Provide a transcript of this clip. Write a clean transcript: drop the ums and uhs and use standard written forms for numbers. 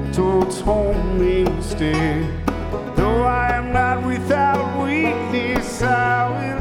towards home instead. Though I am not without weakness, I will